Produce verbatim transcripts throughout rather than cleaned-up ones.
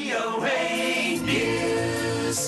โอ เอ News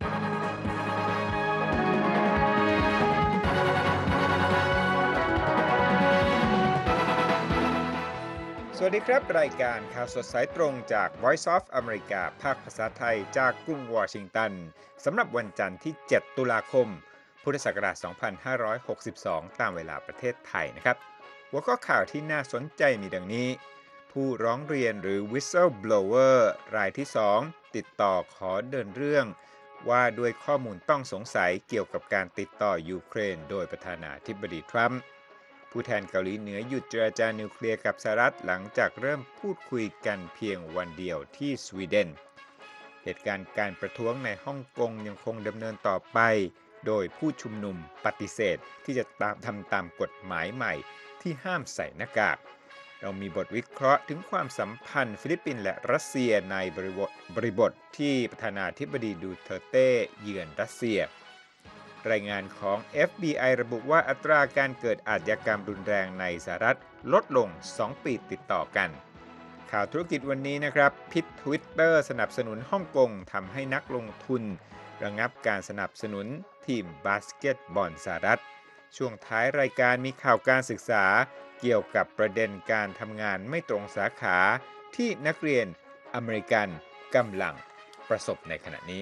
สวัสดีครับรายการข่าวสดสายตรงจาก Voice of America ภาคภาษาไทยจากกรุงวอชิงตันสำหรับวันจันทร์ที่ เจ็ด ตุลาคม พุทธศักราช สองพันห้าร้อยหกสิบสอง ตามเวลาประเทศไทยนะครับหัวข้อข่าวที่น่าสนใจมีดังนี้ผู้ร้องเรียนหรือ whistleblower รายที่ สอง ติดต่อขอเดินเรื่องว่าด้วยข้อมูลต้องสงสัยเกี่ยวกับการติดต่อยูเครนโดยประธานาธิบดีทรัมป์ผู้แทนเกาหลีเหนือหยุดเจรจานิวเคลียร์กับสหรัฐหลังจากเริ่มพูดคุยกันเพียงวันเดียวที่สวีเดนเหตุการณ์การประท้วงในฮ่องกงยังคงดำเนินต่อไปโดยผู้ชุมนุมปฏิเสธที่จะตามทำตามกฎหมายใหม่ที่ห้ามใส่หน้ากากเรามีบทวิเคราะห์ถึงความสัมพันธ์ฟิลิปปินส์และรัสเซียในบริบทบริบทที่ประธานาธิบดีดูเทอร์เต้เยือนรัสเซียรายงานของ เอฟ บี ไอ ระบุว่าอัตราการเกิดอาชญากรรมรุนแรงในสหรัฐลดลงสองปีติดต่อกันข่าวธุรกิจวันนี้นะครับพิษ Twitter สนับสนุนฮ่องกงทำให้นักลงทุนระงับการสนับสนุนทีมบาสเกตบอลสหรัฐช่วงท้ายรายการมีข่าวการศึกษาเกี่ยวกับประเด็นการทำงานไม่ตรงสาขาที่นักเรียนอเมริกันกำลังประสบในขณะนี้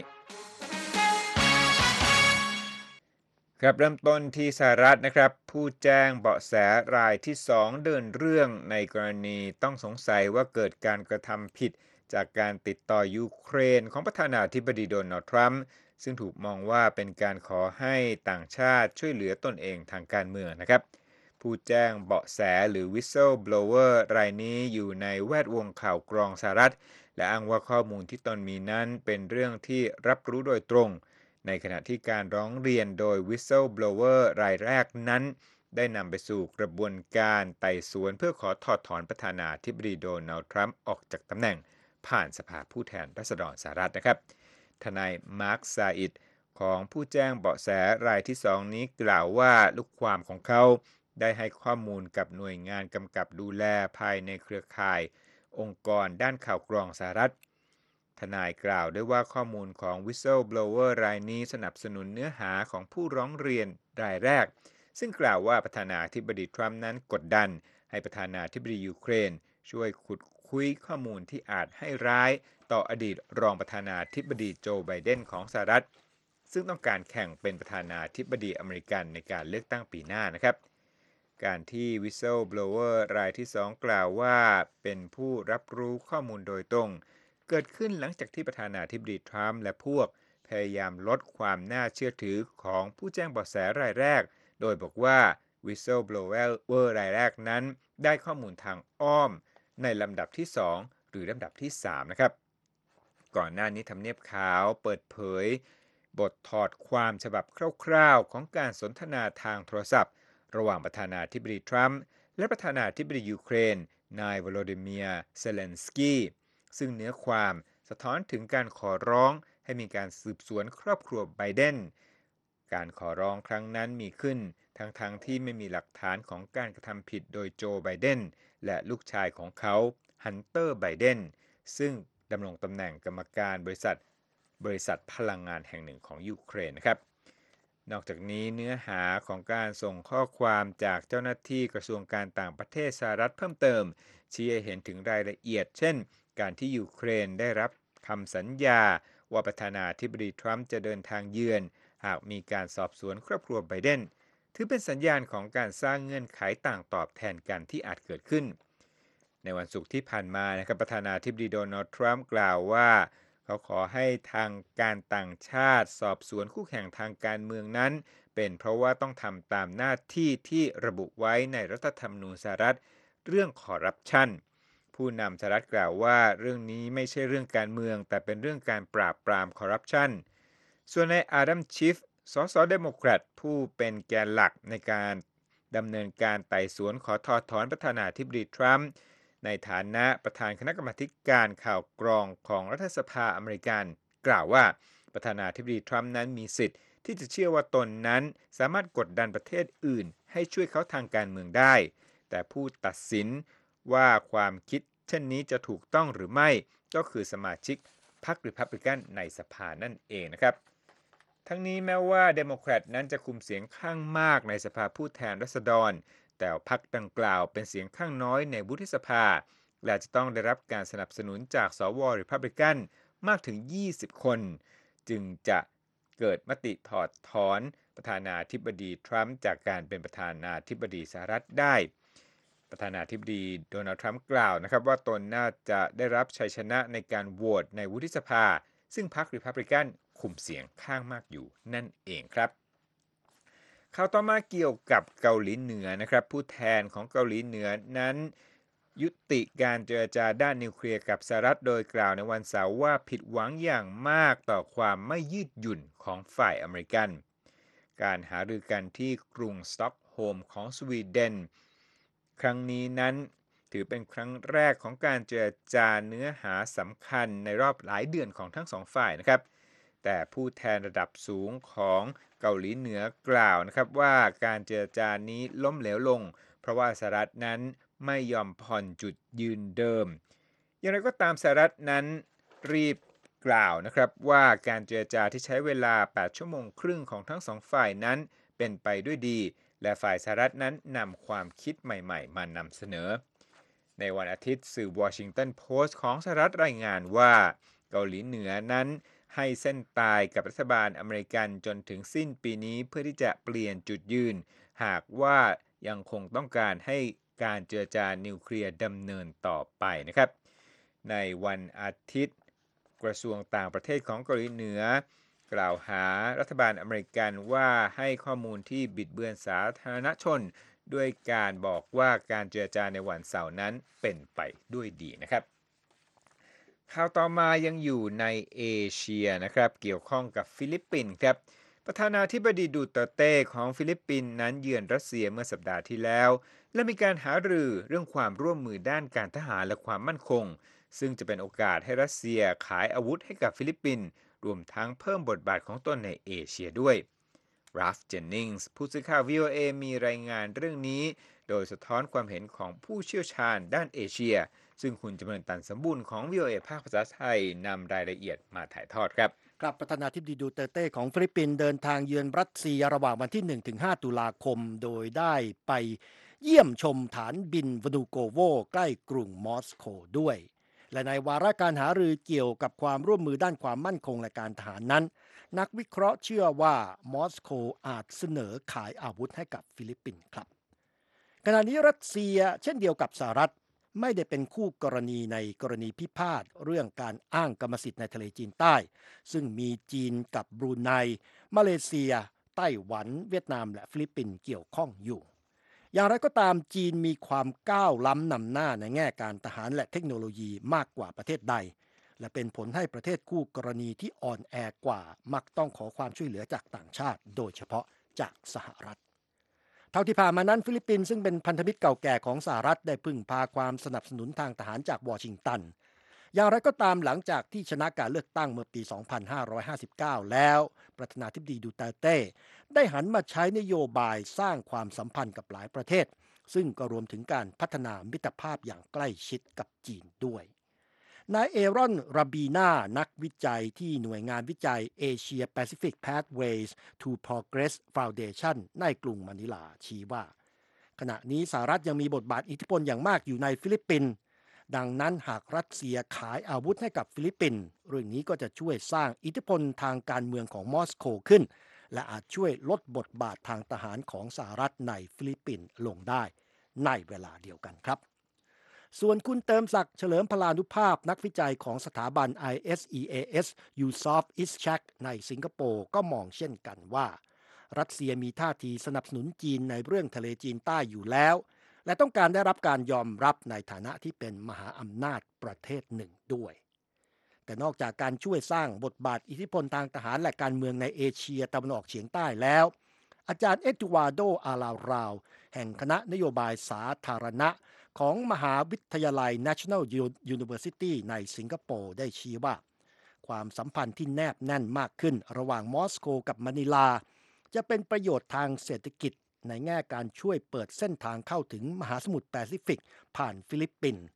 ครับเริ่มต้นที่สหรัฐนะครับผู้แจ้งเบาะแสรายที่สองเดินเรื่องในกรณีต้องสงสัยว่าเกิดการกระทำผิดจากการติดต่อยูเครนของประธานาธิบดีโดนัลด์ทรัมป์ซึ่งถูกมองว่าเป็นการขอให้ต่างชาติช่วยเหลือตนเองทางการเมืองนะครับผู้แจ้งเบาะแสหรือ whistleblower รายนี้อยู่ในแวดวงข่าวกรองสหรัฐและอ้างว่าข้อมูลที่ตนมีนั้นเป็นเรื่องที่รับรู้โดยตรงในขณะที่การร้องเรียนโดย whistleblower รายแรกนั้นได้นำไปสู่กระบวนการไต่สวนเพื่อขอถอดถอนประธานาธิบดีโดนัลด์ทรัมป์ออกจากตำแหน่งผ่านสภาผู้แทนราษฎรสหรัฐนะครับทนายมาร์คซาอิดของผู้แจ้งเบาะแสรายที่สองนี้กล่าวว่าลูกความของเขาได้ให้ข้อมูลกับหน่วยงานกำกับดูแลภายในเครือข่ายองค์กรด้านข่าวกรองสหรัฐทนายกล่าวด้วยว่าข้อมูลของ whistleblower รายนี้สนับสนุนเนื้อหาของผู้ร้องเรียนรายแรกซึ่งกล่าวว่าประธานาธิบดีทรัมป์นั้นกดดันให้ประธานาธิบดียูเครนช่วยขุดคุยข้อมูลที่อาจให้ร้ายต่ออดีตรองประธานาธิบดีโจไบเดนของสหรัฐซึ่งต้องการแข่งเป็นประธานาธิบดีอเมริกันในการเลือกตั้งปีหน้านะครับการที่ whistleblower รายที่สองกล่าวว่าเป็นผู้รับรู้ข้อมูลโดยตรงเกิดขึ้นหลังจากที่ประธานาธิบดีทรัมป์และพวกพยายามลดความน่าเชื่อถือของผู้แจ้งเบาะแสรายแรกโดยบอกว่า whistleblower รายแรกนั้นได้ข้อมูลทางอ้อมในลำดับที่สองหรือลำดับที่สามนะครับก่อนหน้านี้ทำเนียบขาวเปิดเผยบทถอดความฉบับคร่าวๆของการสนทนาทางโทรศัพท์ระหว่างประธานาธิบดีทรัมป์และประธานาธิบดียูเครนนายวโลดิเมียร์เซเลนสกี้ซึ่งเนื้อความสะท้อนถึงการขอร้องให้มีการสืบสวนครอบครัวไบเดนการขอร้องครั้งนั้นมีขึ้นทั้งๆ ท, ที่ไม่มีหลักฐานของการกระทำผิดโดยโจไบเดนและลูกชายของเขาฮันเตอร์ไบเดนซึ่งดำรงตำแหน่งกรรมการบริษัทบริษัทพลังงานแห่งหนึ่งของยูเครนนะครับนอกจากนี้เนื้อหาของการส่งข้อความจากเจ้าหน้าที่กระทรวงการต่างประเทศสหรัฐเพิ่มเติมชี้ให้เห็นถึงรายละเอียดเช่นการที่ยูเครนได้รับคำสัญญาว่าประธานาธิบดีทรัมป์จะเดินทางเยือนหากมีการสอบสวนครอบครัวไบเดนถือเป็นสัญญาณของการสร้างเงื่อนไขต่างตอบแทนกันที่อาจเกิดขึ้นในวันศุกร์ที่ผ่านมานะครับประธานาธิบดีโดนัลด์ทรัมป์กล่าวว่าเขาขอให้ทางการต่างชาติสอบสวนคู่แข่งทางการเมืองนั้นเป็นเพราะว่าต้องทำตามหน้าที่ที่ระบุไว้ในรัฐธรรมนูญสหรัฐเรื่องคอร์รัปชันผู้นำสหรัฐกล่าวว่าเรื่องนี้ไม่ใช่เรื่องการเมืองแต่เป็นเรื่องการปราบปรามคอร์รัปชันส่วนในอาดัมชิฟสสเดโมแครตผู้เป็นแกนหลักในการดำเนินการไต่สวนขอถอดถอนประธานาธิบดีทรัมป์ในฐานะประธานคณะกรรมาการข่าวกรองของรัฐสภาอเมริกันกล่าวว่าประธานาธิบดีทรัมป์นั้นมีสิทธิ์ที่จะเชื่อว่าตนนั้นสามารถกดดันประเทศอื่นให้ช่วยเขาทางการเมืองได้แต่ผู้ตัดสินว่าความคิดเช่นนี้จะถูกต้องหรือไม่ก็คือสมาชิกพรรครีพับลิกันในสภานั่นเองนะครับทั้งนี้แม้ว่าเดโมแครตนั้นจะคุมเสียงข้างมากในสภาผู้แทนราษฎรแต่พรรคดังกล่าวเป็นเสียงข้างน้อยในวุฒิสภาและจะต้องได้รับการสนับสนุนจากสวรีพับลิกันมากถึงยี่สิบคนจึงจะเกิดมติถอดถอนประธานาธิบดีทรัมป์จากการเป็นประธานาธิบดีสหรัฐได้ประธานาธิบดีโดนัลด์ทรัมป์กล่าวนะครับว่าตนน่าจะได้รับชัยชนะในการโหวตในวุฒิสภาซึ่งพรรครีพับลิกันคุมเสียงข้างมากอยู่นั่นเองครับข่าวต่อมาเกี่ยวกับเกาหลีเหนือนะครับผู้แทนของเกาหลีเหนือนั้นยุติการเจรจาด้านนิวเคลียร์กับสหรัฐโดยกล่าวในวันเสาร์ว่าผิดหวังอย่างมากต่อความไม่ยืดหยุ่นของฝ่ายอเมริกันการหารือกันที่กรุงสต็อกโฮล์มของสวีเดนครั้งนี้นั้นถือเป็นครั้งแรกของการเจรจาเนื้อหาสำคัญในรอบหลายเดือนของทั้งสองฝ่ายนะครับแต่ผู้แทนระดับสูงของเกาหลีเหนือกล่าวนะครับว่าการเจรจานี้ล้มเหลวลงเพราะว่าสหรัฐนั้นไม่ยอมผ่อนจุดยืนเดิมอย่างไรก็ตามสหรัฐนั้นรีบกล่าวนะครับว่าการเจรจาที่ใช้เวลาแปดชั่วโมงครึ่งของทั้งสองฝ่ายนั้นเป็นไปด้วยดีและฝ่ายสหรัฐนั้นนำความคิดใหม่ๆมานำเสนอในวันอาทิตย์สื่อวอชิงตันโพสต์ของสหรัฐรายงานว่าเกาหลีเหนือนั้นให้เส้นตายกับรัฐบาลอเมริกันจนถึงสิ้นปีนี้เพื่อที่จะเปลี่ยนจุดยืนหากว่ายังคงต้องการให้การเจรจานิวเคลียร์ดำเนินต่อไปนะครับในวันอาทิตย์กระทรวงต่างประเทศของเกาหลีเหนือกล่าวหารัฐบาลอเมริกันว่าให้ข้อมูลที่บิดเบือนสาธารณชนด้วยการบอกว่าการเจรจาในวันเสาร์นั้นเป็นไปด้วยดีนะครับข่าวต่อมายังอยู่ในเอเชียนะครับเกี่ยวข้องกับฟิลิปปินส์ครับประธานาธิบดีดูเตอร์เต้ของฟิลิปปินส์นั้นเยือนรัสเซียเมื่อสัปดาห์ที่แล้วและมีการหารือเรื่องความร่วมมือด้านการทหารและความมั่นคงซึ่งจะเป็นโอกาสให้รัสเซียขายอาวุธให้กับฟิลิปปินส์รวมทั้งเพิ่มบทบาทของตนในเอเชียด้วยราฟ เจนนิงส์ผู้สื่อข่าว วี โอ เอ มีรายงานเรื่องนี้โดยสะท้อนความเห็นของผู้เชี่ยวชาญด้านเอเชียซึ่งคุณจำเริญตันสมบูรณ์ของ วี โอ เอ ภาคภาษาไทยนำรายละเอียดมาถ่ายทอดครับครับประธานาธิบดีดูเตอร์เต้ของฟิลิปปินส์เดินทางเยือนรัสเซียระหว่างวันที่ หนึ่งถึงห้า ตุลาคมโดยได้ไปเยี่ยมชมฐานบินวานูโกโวใกล้กรุงมอสโกด้วยและในวาระการหารือเกี่ยวกับความร่วมมือด้านความมั่นคงและการทหารนั้นนักวิเคราะห์เชื่อว่ามอสโกอาจเสนอขายอาวุธให้กับฟิลิปปินส์ครับขณะนี้รัสเซียเช่นเดียวกับสหรัฐไม่ได้เป็นคู่กรณีในกรณีพิพาทเรื่องการอ้างกรรมสิทธิ์ในทะเลจีนใต้ซึ่งมีจีนกับบรูไนมาเลเซียไต้หวันเวียดนามและฟิลิปปินส์เกี่ยวข้องอยู่อย่างไรก็ตามจีนมีความก้าวล้ำนำหน้าในแง่การทหารและเทคโนโลยีมากกว่าประเทศใดและเป็นผลให้ประเทศคู่กรณีที่อ่อนแอกว่ามักต้องขอความช่วยเหลือจากต่างชาติโดยเฉพาะจากสหรัฐเท่าที่ผ่านมานั้นฟิลิปปินส์ซึ่งเป็นพันธมิตรเก่าแก่ของสหรัฐได้พึ่งพาความสนับสนุนทางทหารจากวอชิงตันอย่างไรก็ตามหลังจากที่ชนะการเลือกตั้งเมื่อปี สองพันห้าร้อยห้าสิบเก้า แล้วประธานาธิบดีดูเตอร์เต้ได้หันมาใช้นโยบายสร้างความสัมพันธ์กับหลายประเทศซึ่งก็รวมถึงการพัฒนามิตรภาพอย่างใกล้ชิดกับจีนด้วยนายเอรอน ราบีนานักวิจัยที่หน่วยงานวิจัย Asia Pacific Pathways to Progress Foundation ในกรุงมะนิลาชี้ว่าขณะนี้สหรัฐยังมีบทบาทอิทธิพลอย่างมากอยู่ในฟิลิปปินส์ดังนั้นหากรัสเซียขายอาวุธให้กับฟิลิปปินส์เรื่องนี้ก็จะช่วยสร้างอิทธิพลทางการเมืองของมอสโกขึ้นและอาจช่วยลดบทบาททางทหารของสหรัฐในฟิลิปปินส์ลงได้ในเวลาเดียวกันครับส่วนคุณเติมศักดิ์เฉลิมพลานุภาพนักวิจัยของสถาบัน ไอ เอส อี เอ เอส Yusof Ishak ในสิงคโปร์ก็มองเช่นกันว่ารัสเซียมีท่าทีสนับสนุนจีนในเรื่องทะเลจีนใต้อยู่แล้วและต้องการได้รับการยอมรับในฐานะที่เป็นมหาอำนาจประเทศหนึ่งด้วยแต่นอกจากการช่วยสร้างบทบาทอิทธิพลทางทหารและการเมืองในเอเชียตะวันออกเฉียงใต้แล้วอาจารย์เอ็ดูวาโด อาลาราวแห่งคณะนโยบายสาธารณะของมหาวิทยาลัย National University ในสิงคโปร์ได้ชี้ว่าความสัมพันธ์ที่แนบแน่นมากขึ้นระหว่างมอสโกกับมะนิลาจะเป็นประโยชน์ทางเศรษฐกิจในแง่การช่วยเปิดเส้นทางเข้าถึงมหาสมุทรแปซิฟิกผ่านฟิลิปปินส์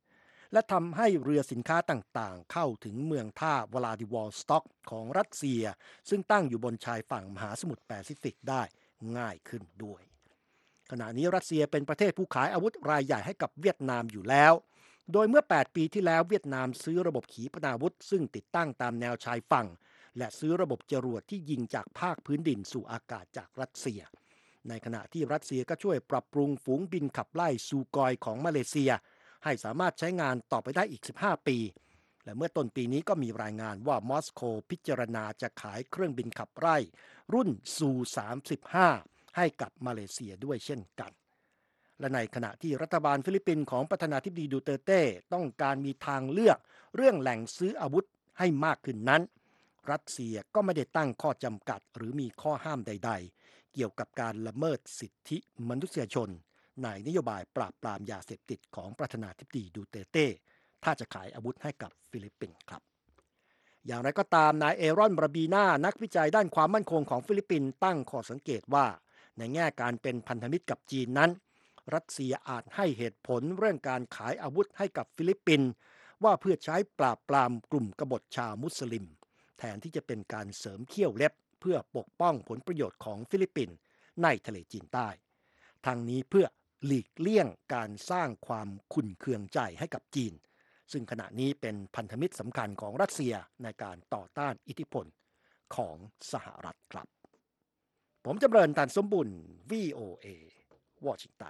และทำให้เรือสินค้าต่างๆเข้าถึงเมืองท่าวลาดิวอสต็อกของรัสเซียซึ่งตั้งอยู่บนชายฝั่งมหาสมุทรแปซิฟิกได้ง่ายขึ้นด้วยขณะนี้รัสเซียเป็นประเทศผู้ขายอาวุธรายใหญ่ให้กับเวียดนามอยู่แล้วโดยเมื่อแปดปีที่แล้วเวียดนามซื้อระบบขีปนาวุธซึ่งติดตั้งตามแนวชายฝั่งและซื้อระบบจรวดที่ยิงจากภาคพื้นดินสู่อากาศจากรัสเซียในขณะที่รัสเซียก็ช่วยปรับปรุงฝูงบินขับไล่ซูกอยของมาเลเซียให้สามารถใช้งานต่อไปได้อีกสิบห้าปีและเมื่อต้นปีนี้ก็มีรายงานว่ามอสโกพิจารณาจะขายเครื่องบินขับไล่รุ่นซูสามสิบห้าให้กับมาเลเซียด้วยเช่นกันและในขณะที่รัฐบาลฟิลิปปินส์ของประธานาธิบดีดูเตอร์เต้ต้องการมีทางเลือกเรื่องแหล่งซื้ออาวุธให้มากขึ้นนั้นรัสเซียก็ไม่ได้ตั้งข้อจำกัดหรือมีข้อห้ามใดๆเกี่ยวกับการละเมิดสิทธิมนุษยชนในนโยบายปราบปรามยาเสพติดของประธานาธิบดีดูเตอร์เต้ถ้าจะขายอาวุธให้กับฟิลิปปินส์ครับอย่างไรก็ตามนายเอรอนบราบีนานักวิจัยด้านความมั่นคงของฟิลิปปินส์ตั้งข้อสังเกตว่าในแง่การเป็นพันธมิตรกับจีนนั้นรัสเซียอาจให้เหตุผลเรื่องการขายอาวุธให้กับฟิลิปปินส์ว่าเพื่อใช้ปราบปรามกลุ่มกบฏชาวมุสลิมแทนที่จะเป็นการเสริมเขี้ยวเล็บเพื่อปกป้องผลประโยชน์ของฟิลิปปินส์ในทะเลจีนใต้ทางนี้เพื่อหลีกเลี่ยงการสร้างความขุ่นเคืองใจให้กับจีนซึ่งขณะนี้เป็นพันธมิตรสำคัญของรัสเซียในการต่อต้านอิทธิพลของสหรัฐครับผมจำเริญตันสมบุญ วี โอ เอ วอชิงตัน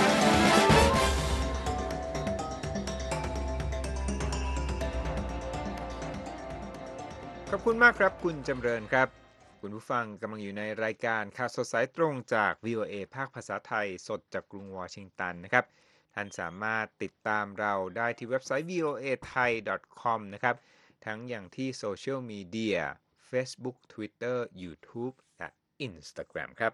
ขอบคุณมากครับคุณจำเริญครับคุณผู้ฟังกำลังอยู่ในรายการข่าวสดสายตรงจาก วี โอ เอ ภาคภาษาไทยสดจากกรุงวอชิงตันนะครับท่านสามารถติดตามเราได้ที่เว็บไซต์ วี โอ เอ ไทย ดอท คอม นะครับทั้งอย่างที่โซเชียลมีเดีย Facebook Twitter YouTube และ Instagram ครับ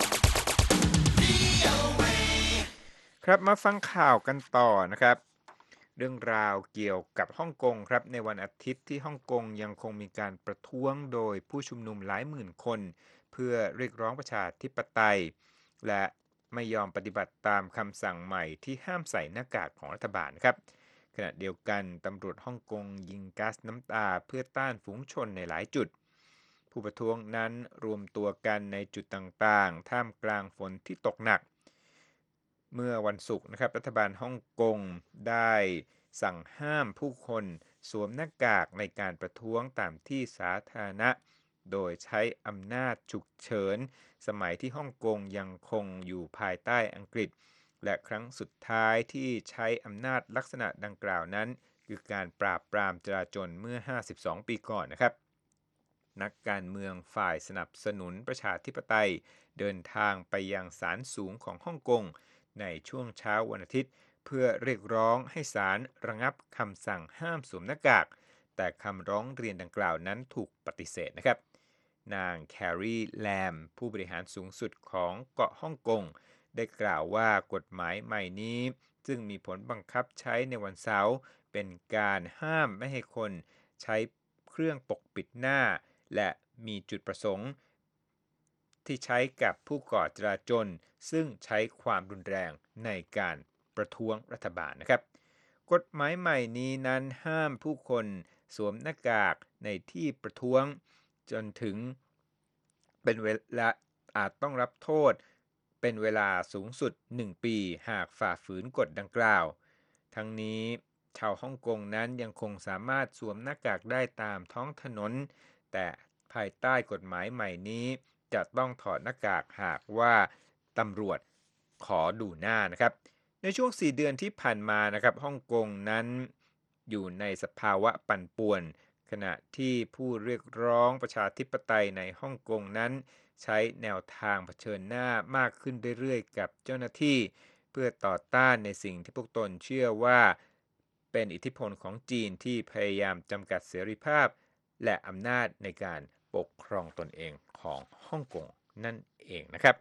ครับมาฟังข่าวกันต่อนะครับเรื่องราวเกี่ยวกับฮ่องกงครับในวันอาทิตย์ที่ฮ่องกงยังคงมีการประท้วงโดยผู้ชุมนุมหลายหมื่นคนเพื่อเรียกร้องประชาธิปไตยและไม่ยอมปฏิบัติตามคำสั่งใหม่ที่ห้ามใส่หน้ากากของรัฐบาลครับขณะเดียวกันตำรวจฮ่องกงยิงก๊าซน้ำตาเพื่อต้านฝูงชนในหลายจุดผู้ประท้วงนั้นรวมตัวกันในจุดต่างๆท่ามกลางฝนที่ตกหนักเมื่อวันศุกร์นะครับรัฐบาลฮ่องกงได้สั่งห้ามผู้คนสวมหน้ากากในการประท้วงตามที่สาธารณะโดยใช้อำนาจฉุกเฉินสมัยที่ฮ่องกงยังคงอยู่ภายใต้อังกฤษและครั้งสุดท้ายที่ใช้อำนาจลักษณะดังกล่าวนั้นคือการปราบปรามจลาจลเมื่อห้าสิบสองปีก่อนนะครับนักการเมืองฝ่ายสนับสนุนประชาธิปไตยเดินทางไปยังศาลสูงของฮ่องกงในช่วงเช้าวันอาทิตย์เพื่อเรียกร้องให้ศาลระงับคำสั่งห้ามสวมหน้ากากแต่คำร้องเรียนดังกล่าวนั้นถูกปฏิเสธนะครับนางแครีแลมผู้บริหารสูงสุดของเกาะฮ่องกงได้กล่าวว่ากฎหมายใหม่นี้ซึ่งมีผลบังคับใช้ในวันเสาร์เป็นการห้ามไม่ให้คนใช้เครื่องปกปิดหน้าและมีจุดประสงค์ที่ใช้กับผู้ก่อจลาจลซึ่งใช้ความรุนแรงในการประท้วงรัฐบาลนะครับกฎหมายใหม่นี้นั้นห้ามผู้คนสวมหน้ากากในที่ประท้วงจนถึงเป็นเวลาอาจต้องรับโทษเป็นเวลาสูงสุดหนึ่งปีหากฝ่าฝืนกฎดังกล่าวทั้งนี้ชาวฮ่องกงนั้นยังคงสามารถสวมหน้ากากได้ตามท้องถนนแต่ภายใต้กฎหมายใหม่นี้จะต้องถอดหน้ากากหากว่าตำรวจขอดูหน้านะครับในช่วงสี่เดือนที่ผ่านมานะครับฮ่องกงนั้นอยู่ในสภาวะปั่นป่วนขณะที่ผู้เรียกร้องประชาธิปไตยในฮ่องกงนั้นใช้แนวทางเผชิญหน้ามากขึ้นเรื่อยๆกับเจ้าหน้าที่เพื่อต่อต้านในสิ่งที่พวกตนเชื่อว่าเป็นอิทธิพลของจีนที่พยายามจำกัดเสรีภาพและอำนาจในการปกครองตนเองของฮ่องกงนั่นเองนะครับ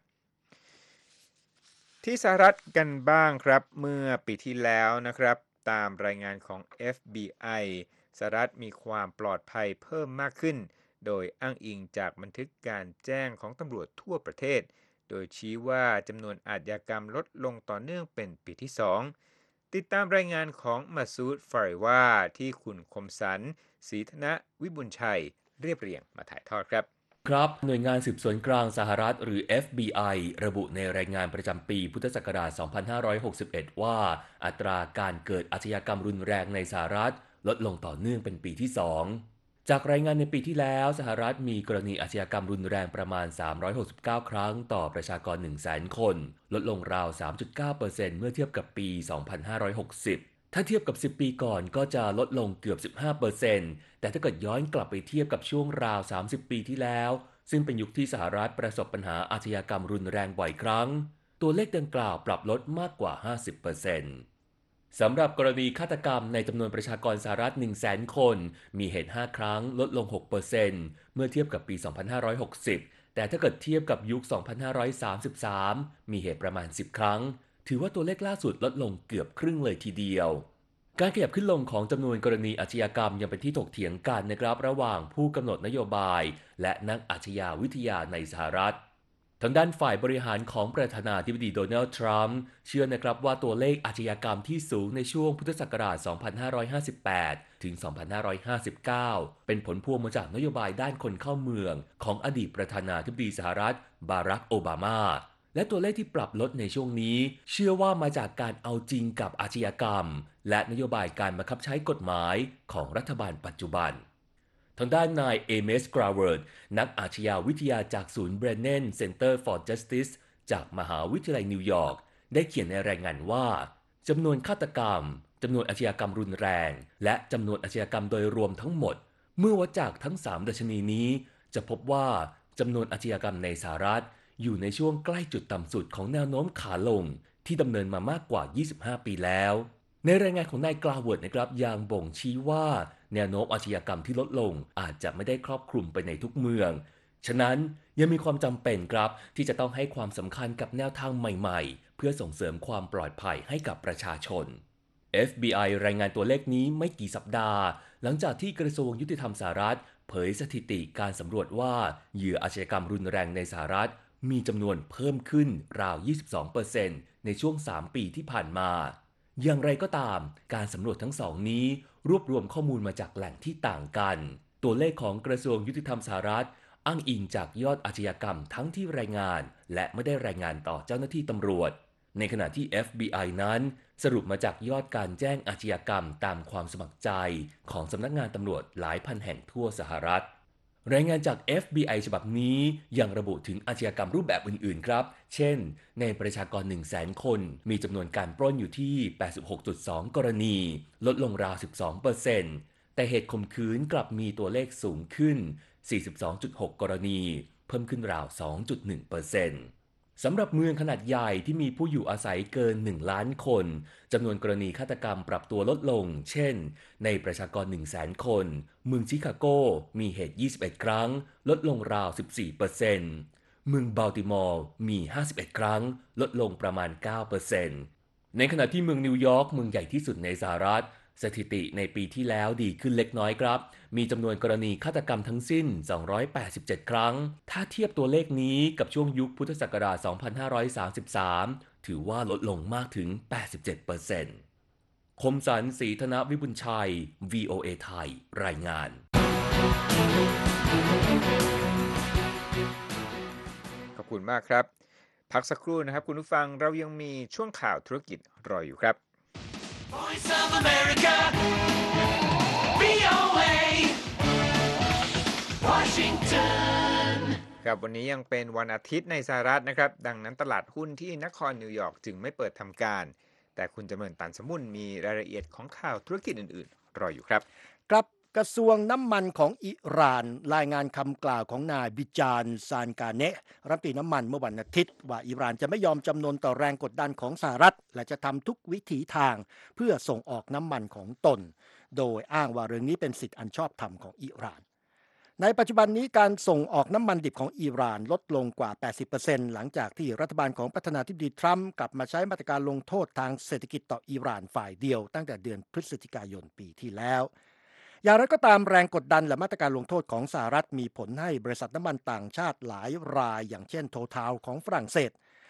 ที่สหรัฐกันบ้างครับเมื่อปีที่แล้วนะครับตามรายงานของ เอฟ บี ไอ สหรัฐมีความปลอดภัยเพิ่มมากขึ้นโดยอ้างอิงจากบันทึกการแจ้งของตำรวจทั่วประเทศโดยชี้ว่าจำนวนอาชญากรรมลดลงต่อเนื่องเป็นปีที่สองติดตามรายงานของมาซูดฟาริวาที่คุณคมสันศรีธนวิบุญชัยเรียบเรียงมาถ่ายทอดครับครับหน่วยงานสืบสวนกลางสหรัฐหรือ เอฟ บี ไอ ระบุในรายงานประจำปีพุทธศักราช สองพันห้าร้อยหกสิบเอ็ด ว่าอัตราการเกิดอาชญากรรมรุนแรงในสหรัฐลดลงต่อเนื่องเป็นปีที่ สอง จากรายงานในปีที่แล้วสหรัฐมีกรณีอาชญากรรมรุนแรงประมาณ สามร้อยหกสิบเก้า ครั้งต่อประชากร หนึ่งแสน คน ลดลงราว สามจุดเก้าเปอร์เซ็นต์ เมื่อเทียบกับปี สองพันห้าร้อยหกสิบถ้าเทียบกับ สิบ ปีก่อนก็จะลดลงเกือบ สิบห้าเปอร์เซ็นต์ แต่ถ้าเกิดย้อนกลับไปเทียบกับช่วงราว สามสิบ ปีที่แล้วซึ่งเป็นยุคที่สหรัฐประสบปัญหาอาชญากรรมรุนแรงบ่อยครั้งตัวเลขดังกล่าวปรับลดมากกว่า ห้าสิบเปอร์เซ็นต์ สำหรับกรณีฆาตกรรมในจำนวนประชากรสหรัฐ หนึ่งแสน คนมีเหตุ ห้า ครั้งลดลง หกเปอร์เซ็นต์ เมื่อเทียบกับปี สองพันห้าร้อยหกสิบ แต่ถ้าเกิดเทียบกับยุค สองพันห้าร้อยสามสิบสาม มีเหตุประมาณ สิบ ครั้งถือว่าตัวเลขล่าสุดลดลงเกือบครึ่งเลยทีเดียวการขยับขึ้นลงของจำนวนกรณีอาชญากรรมยังเป็นที่ถกเถียงกันนะครับระหว่างผู้กำหนดนโยบายและนักอาชญาวิทยาในสหรัฐทางด้านฝ่ายบริหารของประธานาธิบดีโดนัลด์ทรัมป์เชื่อนะครับว่าตัวเลขอาชญากรรมที่สูงในช่วงพุทธศักราช สองพันห้าร้อยห้าสิบแปด ถึง สองพันห้าร้อยห้าสิบเก้า เป็นผลพวงมาจากนโยบายด้านคนเข้าเมืองของอดีตประธานาธิบดีสหรัฐบารักโอบามาและตัวเลขที่ปรับลดในช่วงนี้เชื่อว่ามาจากการเอาจริงกับอาชญากรรมและนโยบายการบังคับใช้กฎหมายของรัฐบาลปัจจุบันทางด้านนายเอเมสกราเวิร์ดนักอาชญาวิทยาจากศูนย์ Brennan Center for Justice จากมหาวิทยาลัยนิวยอร์กได้เขียนในรายงานว่าจำนวนฆาตกรรมจำนวนอาชญากรรมรุนแรงและจำนวนอาชญากรรมโดยรวมทั้งหมดเมื่อวัดจากทั้งสามดัชนีนี้จะพบว่าจำนวนอาชญากรรมในสหรัฐอยู่ในช่วงใกล้จุดต่ำสุดของแนวโน้มขาลงที่ดำเนินมามากกว่า ยี่สิบห้า ปีแล้วในรายงานของนายกราเวิร์ดนะครับยังบ่งชี้ว่าแนวโน้มอาชญากรรมที่ลดลงอาจจะไม่ได้ครอบคลุมไปในทุกเมืองฉะนั้นยังมีความจำเป็นครับที่จะต้องให้ความสำคัญกับแนวทางใหม่ๆเพื่อส่งเสริมความปลอดภัยให้กับประชาชน เอฟ บี ไอ รายงานตัวเลขนี้ไม่กี่สัปดาห์หลังจากที่กระทรวงยุติธรรมสหรัฐเผยสถิติการสำรวจว่าเหยื่ออาชญากรรมรุนแรงในสหรัฐมีจำนวนเพิ่มขึ้นราว ยี่สิบสองเปอร์เซ็นต์ ในช่วง สาม ปีที่ผ่านมาอย่างไรก็ตามการสำรวจทั้งสองนี้รวบรวมข้อมูลมาจากแหล่งที่ต่างกันตัวเลขของกระทรวงยุติธรรมสหรัฐอ้างอิงจากยอดอาชญากรรมทั้งที่รายงานและไม่ได้รายงานต่อเจ้าหน้าที่ตำรวจในขณะที่ เอฟ บี ไอ นั้นสรุปมาจากยอดการแจ้งอาชญากรรมตามความสมัครใจของสำนักงานตำรวจหลายพันแห่งทั่วสหรัฐรายงานจาก เอฟ บี ไอ ฉบับนี้ยังระบุถึงอาชญากรรมรูปแบบอื่นๆครับเช่นในประชากร หนึ่งแสน คนมีจำนวนการปล้นอยู่ที่ แปดสิบหกจุดสอง กรณีลดลงราว สิบสองเปอร์เซ็นต์ แต่เหตุข่มขืนกลับมีตัวเลขสูงขึ้น สี่สิบสองจุดหก กรณีเพิ่มขึ้นราว สองจุดหนึ่งเปอร์เซ็นต์สำหรับเมืองขนาดใหญ่ที่มีผู้อยู่อาศัยเกิน หนึ่ง ล้านคนจำนวนกรณีฆาตกรรมปรับตัวลดลงเช่นในประชากร หนึ่งแสน คนเมืองชิคาโกมีเหตุ ยี่สิบเอ็ด ครั้งลดลงราว สิบสี่เปอร์เซ็นต์ เมืองบัลติมอร์มี ห้าสิบเอ็ด ครั้งลดลงประมาณ เก้าเปอร์เซ็นต์ ในขณะที่เมืองนิวยอร์กเมืองใหญ่ที่สุดในสหรัฐสถิติในปีที่แล้วดีขึ้นเล็กน้อยครับมีจำนวนกรณีฆาตกรรมทั้งสิ้นสองร้อยแปดสิบเจ็ดครั้งถ้าเทียบตัวเลขนี้กับช่วงยุคพุทธศักราช สองพันห้าร้อยสามสิบสาม ถือว่าลดลงมากถึง แปดสิบเจ็ดเปอร์เซ็นต์ คมสันต์ศรีธนวิบุญชัย วี โอ เอ ไทยรายงานขอบคุณมากครับพักสักครู่นะครับคุณผู้ฟังเรายังมีช่วงข่าวธุรกิจรออยู่ครับ Voice of America วี โอ เอ Washington ครับวันนี้ยังเป็นวันอาทิตย์ในสหรัฐนะครับดังนั้นตลาดหุ้นที่นครนิวยอร์กจึงไม่เปิดทำการแต่คุณจำเริญตันสมุนมีรายละเอียดของข่าวธุรกิจอื่นๆรออยู่ครับครับกระทรวงน้ำมันของอิหร่านรายงานคำกล่าวของนายบิจานซานกาเนะรัฐมนตรีน้ำมันเมื่อวันอาทิตย์ว่าอิหร่านจะไม่ยอมจำนนต่อแรงกดดันของสหรัฐและจะทำทุกวิถีทางเพื่อส่งออกน้ำมันของตนโดยอ้างว่าเรื่องนี้เป็นสิทธิอันชอบธรรมของอิหร่านในปัจจุบันนี้การส่งออกน้ำมันดิบของอิหร่านลดลงกว่า แปดสิบเปอร์เซ็นต์ หลังจากที่รัฐบาลของประธานาธิบดีทรัมป์กลับมาใช้มาตรการลงโทษทางเศรษฐกิจต่ออิหร่านฝ่ายเดียวตั้งแต่เดือนพฤศจิกายนปีที่แล้วอย่างไรก็ตามแรงกดดันและมาตรการลงโทษของสหรัฐมีผลให้บริษัทน้ำมันต่างชาติหลายรายอย่างเช่นโททาลของฝรั่งเศส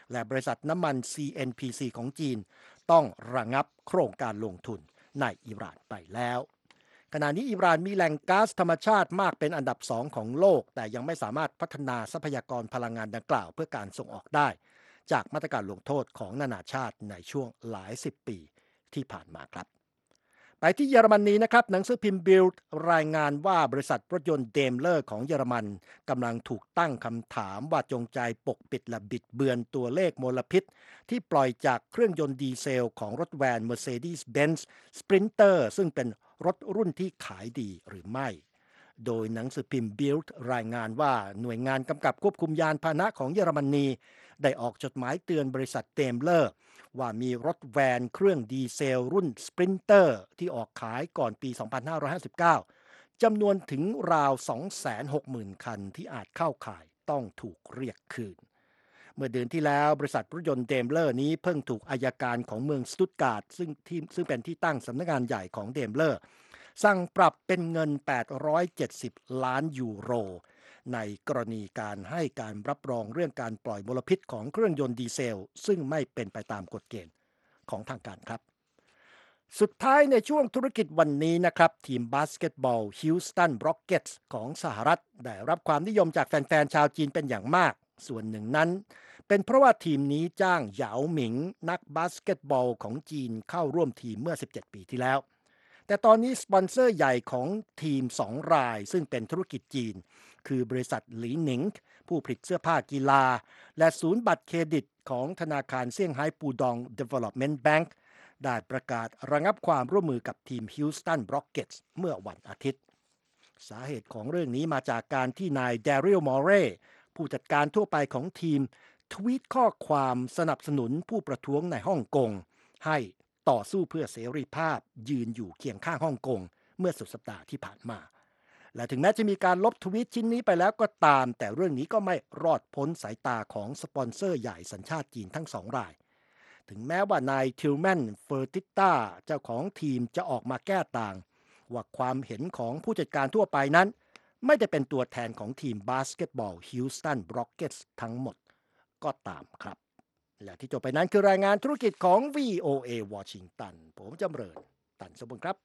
และบริษัทน้ำมัน ซี เอ็น พี ซี ของจีนต้องระงับโครงการลงทุนในอิหร่านไปแล้วขณะนี้อิหร่านมีแหล่งก๊าซธรรมชาติมากเป็นอันดับสองของโลกแต่ยังไม่สามารถพัฒนาทรัพยากรพลังงานดังกล่าวเพื่อการส่งออกได้จากมาตรการลงโทษของนานาชาติในช่วงหลายสิบปีที่ผ่านมาครับไปที่เยอรมนีนะครับหนังสือพิมพ์ Bild รายงานว่าบริษัทรถยนต์เดมเลอร์ของเยอรมันกำลังถูกตั้งคำถามว่าจงใจปกปิดและบิดเบือนตัวเลขมลพิษที่ปล่อยจากเครื่องยนต์ดีเซลของรถแวน Mercedes-Benz Sprinter ซึ่งเป็นรถรุ่นที่ขายดีหรือไม่โดยหนังสือพิมพ์ Bild รายงานว่าหน่วยงานกำกับควบคุมยานพาหนะของเยอรมนีได้ออกจดหมายเตือนบริษัทเดมเลอร์ว่ามีรถแวนเครื่องดีเซลรุ่น Sprinter ที่ออกขายก่อนปี สองพันห้าร้อยห้าสิบเก้า จำนวนถึงราว สองแสนหกหมื่น คันที่อาจเข้าข่ายต้องถูกเรียกคืนเมื่อเดือนที่แล้วบริษัทรถยนต์เดมเลอร์นี้เพิ่งถูกอัยการของเมืองสตุตการ์ดซึ่งที่ซึ่งเป็นที่ตั้งสำนักงานใหญ่ของเดมเลอร์สั่งปรับเป็นเงินแปดร้อยเจ็ดสิบล้านยูโรในกรณีการให้การรับรองเรื่องการปล่อยมลพิษของเครื่องยนต์ดีเซลซึ่งไม่เป็นไปตามกฎเกณฑ์ของทางการครับสุดท้ายในช่วงธุรกิจวันนี้นะครับทีมบาสเกตบอลฮิวสตันร็อกเก็ตส์ของสหรัฐได้รับความนิยมจากแฟนๆชาวจีนเป็นอย่างมากส่วนหนึ่งนั้นเป็นเพราะว่าทีมนี้จ้างเหยาหมิงนักบาสเกตบอลของจีนเข้าร่วมทีมเมื่อสิบเจ็ดปีที่แล้วแต่ตอนนี้สปอนเซอร์ใหญ่ของทีมสองรายซึ่งเป็นธุรกิจจีนคือบริษัทหลีหนิงผู้ผลิตเสื้อผ้ากีฬาและศูนย์บัตรเครดิตของธนาคารเซี่ยงไฮ้ปูดอง Development Bank ได้ประกาศระงับความร่วมมือกับทีมฮิวสตันร็อกเก็ตส์เมื่อวันอาทิตย์สาเหตุของเรื่องนี้มาจากการที่นายแดริล มอร์เรย์ผู้จัดการทั่วไปของทีมทวีตข้อความสนับสนุนผู้ประท้วงในฮ่องกงให้ต่อสู้เพื่อเสรีภาพยืนอยู่เคียงข้างฮ่องกงเมื่อสุดสัปดาห์ที่ผ่านมาและถึงแม้จะมีการลบทวีตชิ้นนี้ไปแล้วก็ตามแต่เรื่องนี้ก็ไม่รอดพ้นสายตาของสปอนเซอร์ใหญ่สัญชาติจีนทั้งสองรายถึงแม้ว่านายทิลแมนเฟอร์ติต้าเจ้าของทีมจะออกมาแก้ต่างว่าความเห็นของผู้จัดการทั่วไปนั้นไม่ได้เป็นตัวแทนของทีมบาสเกตบอลฮิวสตันร็อกเก็ตส์ทั้งหมดก็ตามครับและที่จบไปนั้นคือรายงานธุรกิจของ วี โอ เอ Washington ผมจำเริญตันสมบูรณ์ครับ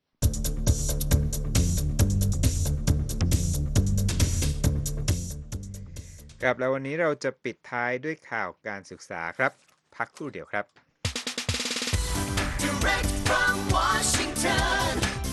ครับแล้ววันนี้เราจะปิดท้ายด้วยข่าวการศึกษาครับพักครู่เดียวครับ Direct from Washington,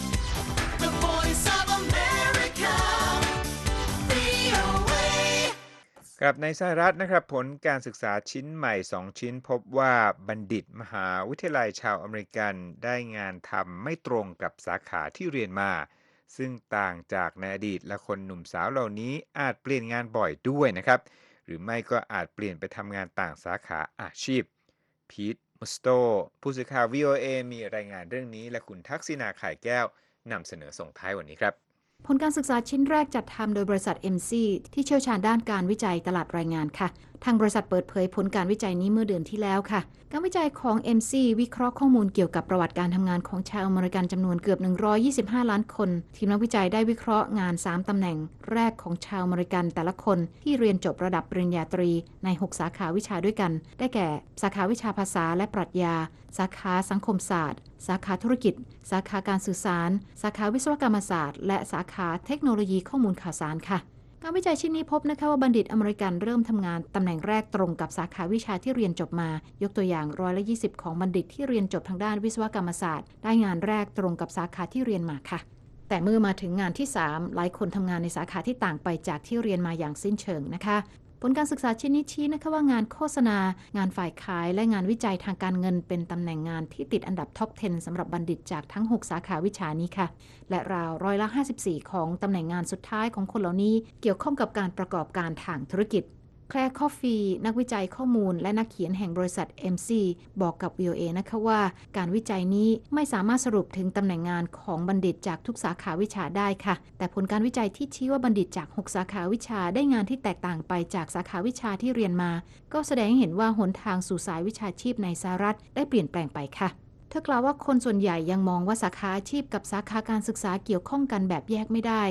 the voice of America, วี โอ เอครับในสหรัฐนะครับผลการศึกษาชิ้นใหม่สองชิ้นพบว่าบัณฑิตมหาวิทยาลัยชาวอเมริกันได้งานทำไม่ตรงกับสาขาที่เรียนมาซึ่งต่างจากในอดีตและคนหนุ่มสาวเหล่านี้อาจเปลี่ยนงานบ่อยด้วยนะครับหรือไม่ก็อาจเปลี่ยนไปทำงานต่างสาขาอาชีพพีทมุสโตผู้สื่อข่าว วี โอ เอ มีรายงานเรื่องนี้และคุณทักษิณาข่ายแก้วนำเสนอส่งท้ายวันนี้ครับผลการศึกษาชิ้นแรกจัดทำโดยบริษัท เอ็ม ซี ที่เชี่ยวชาญด้านการวิจัยตลาดแรงงานค่ะทางบริษัทเปิดเผยผลการวิจัยนี้เมื่อเดือนที่แล้วค่ะการวิจัยของ เอ็ม ซี วิเคราะห์ข้อมูลเกี่ยวกับประวัติการทำงานของชาวอเมริกันจำนวนเกือบหนึ่งร้อยยี่สิบห้าล้านคนทีมนักวิจัยได้วิเคราะห์งานสามตำแหน่งแรกของชาวอเมริกันแต่ละคนที่เรียนจบระดับปริญญาตรีในหกสาขาวิชาด้วยกันได้แก่สาขาวิชาภาษาและปรัชญาสาขาสังคมศาสตร์สาขาธุรกิจสาขาการสื่อสารสาขาวิศวกรรมศาสตร์และสาขาเทคโนโลยีข้อมูลข่าวสารค่ะการวิจัยชิ้นนี้พบนะคะว่าบัณฑิตอเมริกันเริ่มทำงานตำแหน่งแรกตรงกับสาขาวิชาที่เรียนจบมายกตัวอย่างร้อยละยี่สิบของบัณฑิตที่เรียนจบทางด้านวิศวกรรมศาสตร์ได้งานแรกตรงกับสาขาที่เรียนมาค่ะแต่เมื่อมาถึงงานที่สามหลายคนทำงานในสาขาที่ต่างไปจากที่เรียนมาอย่างสิ้นเชิงนะคะผลการศึกษาชิ้นนี้ชี้นะคะว่างานโฆษณางานฝ่ายขายและงานวิจัยทางการเงินเป็นตำแหน่งงานที่ติดอันดับท็อปสิบสำหรับบัณฑิตจากทั้งหกสาขาวิชานี้ค่ะและราวร้อยละห้าสิบสี่ของตำแหน่งงานสุดท้ายของคนเหล่านี้เกี่ยวข้องกับการประกอบการทางธุรกิจแคลร์ คอฟฟีนักวิจัยข้อมูลและนักเขียนแห่งบริษัท เอ็ม ซี บอกกับ วี โอ เอ นะคะว่าการวิจัยนี้ไม่สามารถสรุปถึงตำแหน่งงานของบัณฑิตจากทุกสาขาวิชาได้ค่ะแต่ผลการวิจัยที่ชี้ว่าบัณฑิตจากหกสาขาวิชาได้งานที่แตกต่างไปจากสาขาวิชาที่เรียนมาก็แสดงให้เห็นว่าหนทางสู่สายวิชาชีพในสหรัฐได้เปลี่ยนแปลงไปค่ะเธอกล่าวว่าคนส่วนใหญ่ยังมองว่าสาขาอาชีพกับสาขาการศึกษาเกี่ยวข้องกันแบบแยกไม่ได้เธ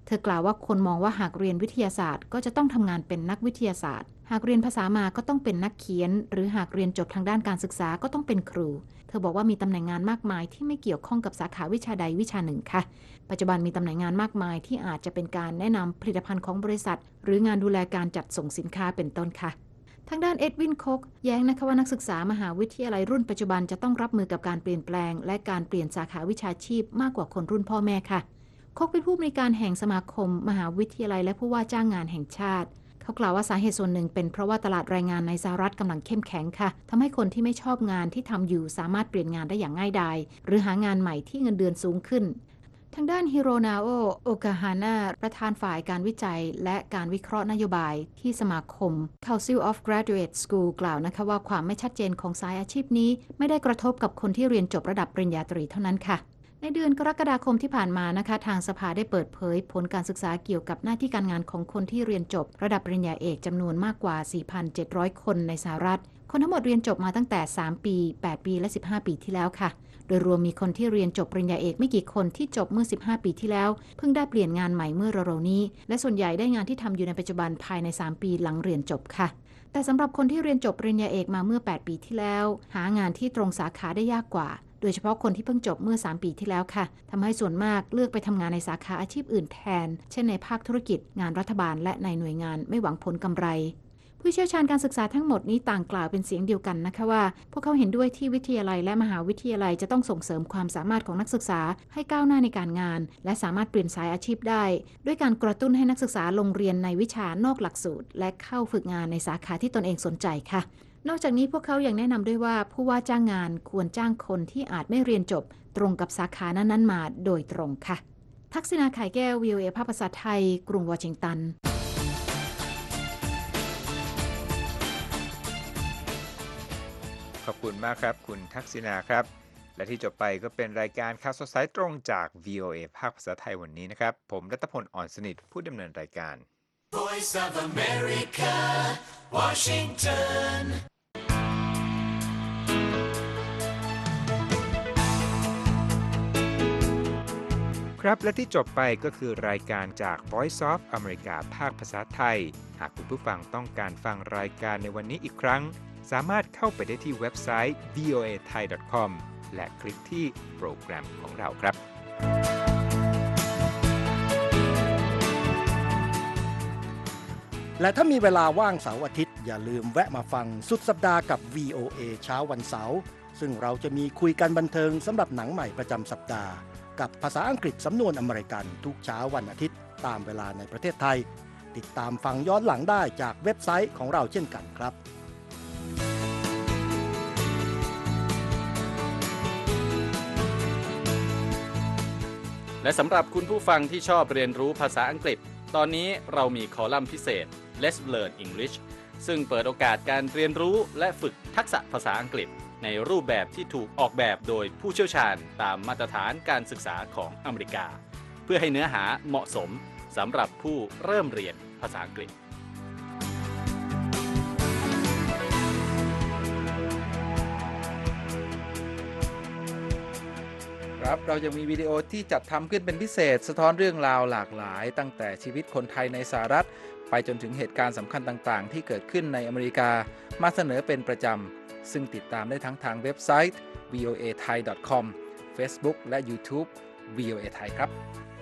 ธอกล่าวว่าคนมองว่าหากเรียนวิทยาศาสตร์ก็จะต้องทำงานเป็นนักวิทยาศาสตร์หากเรียนภาษามาก็ต้องเป็นนักเขียนหรือหากเรียนจบทางด้านการศึกษาก็ต้องเป็นครูเธอบอกว่ามีตำแหน่งงานมากมายที่ไม่เกี่ยวข้องกับสาขาวิชาใดวิชาหนึ่งค่ะปัจจุบันมีตำแหน่งงานมากมายที่อาจจะเป็นการแนะนำผลิตภัณฑ์ของบริษัทหรืองานดูแลการจัดส่งสินค้าเป็นต้นค่ะทางด้านเอ็ดวินโคกแย้งนะคะว่านักศึกษามหาวิทยาลัยรุ่นปัจจุบันจะต้องรับมือกับการเปลี่ยนแปลงและการเปลี่ยนสาขาวิชาชีพมากกว่าคนรุ่นพ่อแม่ค่ะโคกเป็นผู้อำนวยการแห่งสมาคมมหาวิทยาลัยและผู้ว่าจ้างงานแห่งชาติเขากล่าวว่าสาเหตุส่วนหนึ่งเป็นเพราะว่าตลาดแรงงานในสหรัฐกำลังเข้มแข็งค่ะทำให้คนที่ไม่ชอบงานที่ทำอยู่สามารถเปลี่ยนงานได้อย่างง่ายดายหรือหางานใหม่ที่เงินเดือนสูงขึ้นทางด้านฮิโรนาโอโอกาฮาน่าประธานฝ่ายการวิจัยและการวิเคราะห์นโยบายที่สมาคม Council of Graduate School กล่าวนะคะว่าความไม่ชัดเจนของสายอาชีพนี้ไม่ได้กระทบกับคนที่เรียนจบระดับปริญญาตรีเท่านั้นค่ะในเดือนกรกฎาคมที่ผ่านมานะคะทางสภาได้เปิดเผยผลการศึกษาเกี่ยวกับหน้าที่การงานของคนที่เรียนจบระดับปริญญาเอกจำนวนมากกว่า สี่พันเจ็ดร้อย คนในสหรัฐคนทั้งหมดเรียนจบมาตั้งแต่สามปีแปดปีและสิบห้าปีที่แล้วค่ะโดยรวมมีคนที่เรียนจบปริญญาเอกไม่กี่คนที่จบเมื่อสิบห้าปีที่แล้วเพิ่งได้เปลี่ยนงานใหม่เมื่อเร็วๆนี้และส่วนใหญ่ได้งานที่ทำอยู่ในปัจจุบันภายในสามปีหลังเรียนจบค่ะแต่สำหรับคนที่เรียนจบปริญญาเอกมาเมื่อแปดปีที่แล้วหางานที่ตรงสาขาได้ยากกว่าโดยเฉพาะคนที่เพิ่งจบเมื่อสามปีที่แล้วค่ะทำให้ส่วนมากเลือกไปทำงานในสาขาอาชีพอื่นแทนเช่นในภาคธุรกิจงานรัฐบาลและในหน่วยงานไม่หวังผลกำไรผู้เชี่ยวชาญการศึกษาทั้งหมดนี้ต่างกล่าวเป็นเสียงเดียวกันนะคะว่าพวกเขาเห็นด้วยที่วิทยาลัยและมหาวิทยาลัยจะต้องส่งเสริมความสามารถของนักศึกษาให้ก้าวหน้าในการงานและสามารถเปลี่ยนสายอาชีพได้ด้วยการกระตุ้นให้นักศึกษาลงเรียนในวิชานอกหลักสูตรและเข้าฝึกงานในสาขาที่ตนเองสนใจค่ะนอกจากนี้พวกเขายังแนะนำด้วยว่าผู้ว่าจ้างงานควรจ้างคนที่อาจไม่เรียนจบตรงกับสาขานั้นๆมาโดยตรงค่ะทักษิณาไข่แก้ว วี โอ เอ ภาคภาษาไทยกรุงวอชิงตันขอบคุณมากครับคุณทักษิณาครับและที่จบไปก็เป็นรายการข่าวสดสายตรงจาก วี โอ เอ ภาคภาษาไทยวันนี้นะครับผมรัตพล อ่อนสนิทผู้ดำเนินรายการ Voice of America, Washington. ครับและที่จบไปก็คือรายการจาก Voice of America ภาคภาษาไทยหากคุณผู้ฟังต้องการฟังรายการในวันนี้อีกครั้งสามารถเข้าไปได้ที่เว็บไซต์ วี โอ เอ ไทย ดอท คอม และคลิกที่โปรแกรมของเราครับและถ้ามีเวลาว่างเสาร์อาทิตย์อย่าลืมแวะมาฟังสุดสัปดาห์กับ วี โอ เอ เช้าวันเสาร์ซึ่งเราจะมีคุยกันบันเทิงสำหรับหนังใหม่ประจำสัปดาห์กับภาษาอังกฤษสำนวนอเมริกันทุกเช้าวันอาทิตย์ตามเวลาในประเทศไทยติดตามฟังย้อนหลังได้จากเว็บไซต์ของเราเช่นกันครับและสำหรับคุณผู้ฟังที่ชอบเรียนรู้ภาษาอังกฤษตอนนี้เรามีคอลัมน์พิเศษ Let's Learn English ซึ่งเปิดโอกาสการเรียนรู้และฝึกทักษะภาษาอังกฤษในรูปแบบที่ถูกออกแบบโดยผู้เชี่ยวชาญตามมาตรฐานการศึกษาของอเมริกาเพื่อให้เนื้อหาเหมาะสมสำหรับผู้เริ่มเรียนภาษาอังกฤษครับเรายังมีวิดีโอที่จัดทำขึ้นเป็นพิเศษสะท้อนเรื่องราวหลากหลายตั้งแต่ชีวิตคนไทยในสหรัฐไปจนถึงเหตุการณ์สำคัญต่างๆที่เกิดขึ้นในอเมริกามาเสนอเป็นประจำซึ่งติดตามได้ทั้งทางเว็บไซต์ วี โอ เอ ไทย ดอท คอม Facebook และ YouTube วี โอ เอ ไทยครับ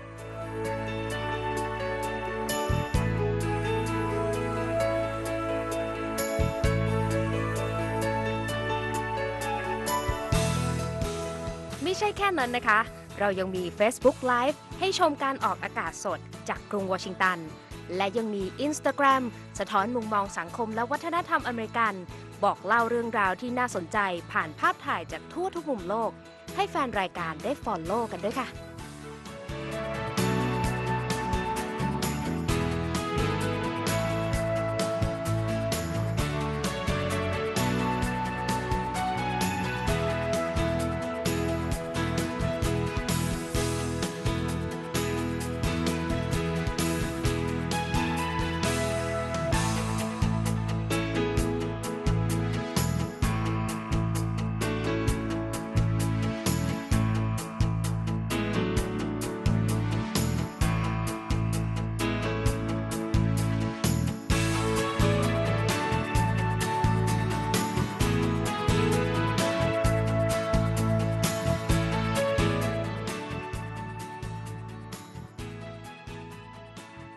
ไม่ใช่แค่นั้นนะคะ เรายังมี Facebook Live ให้ชมการออกอากาศสดจากกรุงวอชิงตันและยังมี Instagram สะท้อนมุมมองสังคมและวัฒนธรรมอเมริกันบอกเล่าเรื่องราวที่น่าสนใจผ่านภาพถ่ายจากทั่วทุกมุมโลกให้แฟนรายการได้ follow กันด้วยค่ะ